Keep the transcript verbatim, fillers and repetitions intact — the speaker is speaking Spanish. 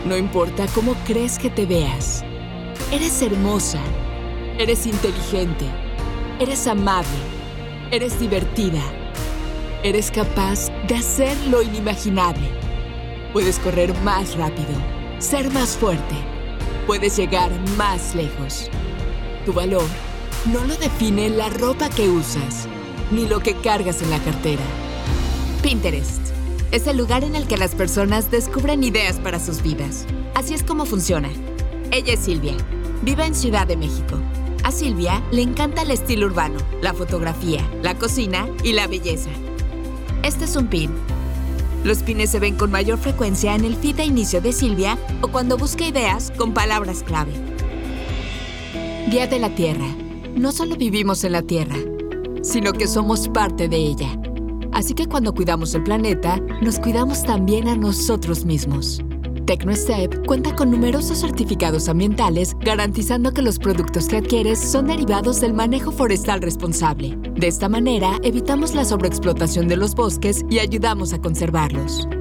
No importa cómo crees que te veas. Eres hermosa. Eres inteligente. Eres amable. Eres divertida. Eres capaz de hacer lo inimaginable. Puedes correr más rápido, ser más fuerte. Puedes llegar más lejos. Tu valor no lo define la ropa que usas, ni lo que cargas en la cartera. Pinterest es el lugar en el que las personas descubren ideas para sus vidas. Así es como funciona. Ella es Silvia. Vive en Ciudad de México. A Silvia le encanta el estilo urbano, la fotografía, la cocina y la belleza. Este es un pin. Los pines se ven con mayor frecuencia en el feed de inicio de Silvia o cuando busca ideas con palabras clave. Día de la Tierra. No solo vivimos en la Tierra, sino que somos parte de ella. Así que cuando cuidamos el planeta, nos cuidamos también a nosotros mismos. TecnoStep cuenta con numerosos certificados ambientales garantizando que los productos que adquieres son derivados del manejo forestal responsable. De esta manera, evitamos la sobreexplotación de los bosques y ayudamos a conservarlos.